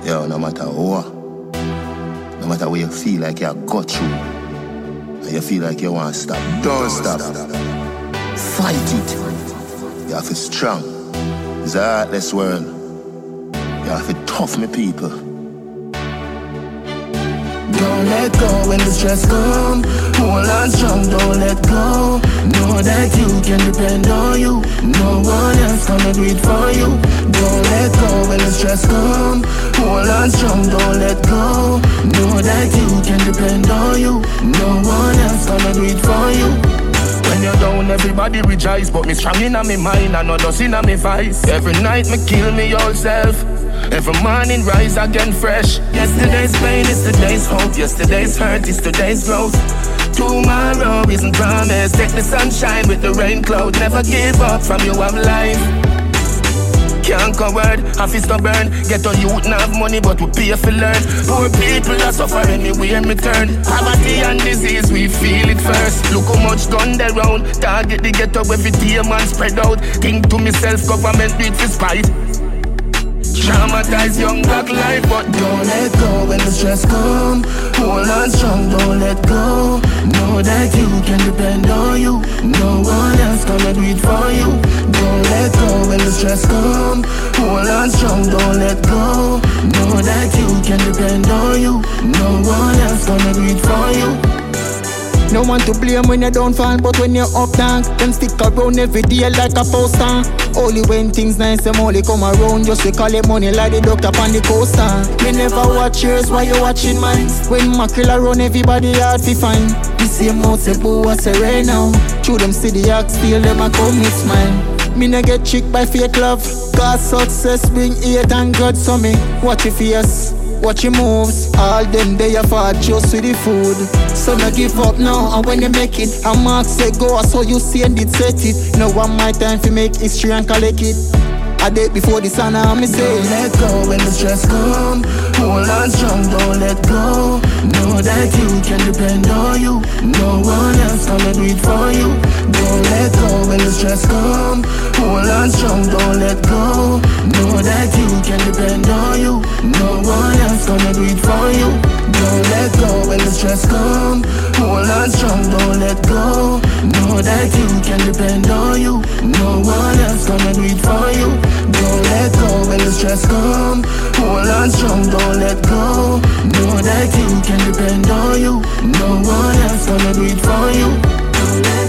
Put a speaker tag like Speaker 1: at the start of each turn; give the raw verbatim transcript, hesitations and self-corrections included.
Speaker 1: Yo, no matter what, no matter where you feel like you got through, and you feel like you want to stop, don't stop. Fight it. You have to be strong. It's a heartless world. You have to be tough, my people.
Speaker 2: Don't let go when the stress come. Hold on strong, don't let go. Know that you can depend on you. No one else gonna do it for you. Don't let go when the stress come. Hold on strong, don't let go. Know that you can depend on you. No one else gonna do it for you. When you're down, everybody rejoice, but me strong in my mind and not just in my vice. Every night me kill me yourself. Every morning rise again fresh. Yesterday's pain is today's hope. Yesterday's hurt is today's growth. Tomorrow isn't promised. Take the sunshine with the rain cloud. Never give up from you have life. Can't covered, half is stubborn. Get a youth not have money but we pay for learn. Poor people are suffering anywhere in return. Poverty and disease, we feel it first. Look how much gun they round. Target the ghetto every day man spread out. Think to myself, government do it for spite. Traumatized young black life, but don't let go when the stress come. Hold on strong, don't let go. Know that you can depend on you. No one else gonna do it for you. Don't let go when the stress come. Hold on strong, don't let go. Know that you can depend on you. No one else gonna do it for you.
Speaker 3: No one to blame when you don't fall, but when you're up down, them stick around every day like a poster. Only when things nice, them only come around just to call it money like the duck up on the coaster. Me never watch yours while you watching mine. When mackerel around, everybody hard to find. The same mouth say boo I say right now. Through them see the axe feel them a come mix mine. Me no get tricked by fake love, cause success bring hate and grudge. So me watch your face, watch your moves. All them they are fought just with the food. So no give up now, and when you make it, a mark say go, so you see and it set it. Now one my time to make history and collect it. A day before the sun and me say
Speaker 2: don't let go when the stress come. Hold on strong, don't let go. Know that you can depend on you. No one else gonna do it for you. Don't let go when the stress come. Hold on strong, don't let go. Know that you can depend on you. No one else gonna do it for you. Don't let go when the stress come. Hold on strong, don't let go. Know that you can depend on you. No one else gonna do it for you. Don't let go when the stress come. Hold on strong, don't let go. Know that you can depend on you. No one else gonna do it for you.